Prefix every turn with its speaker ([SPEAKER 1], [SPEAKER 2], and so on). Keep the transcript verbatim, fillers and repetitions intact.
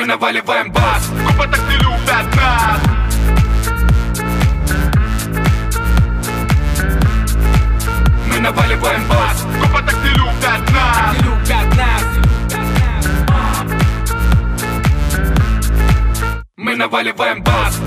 [SPEAKER 1] Мы наваливаем бас. Купа так не любят нас. Мы наваливаем бас. Купа так не любят нас.
[SPEAKER 2] Не любят нас.
[SPEAKER 1] Мы наваливаем бас.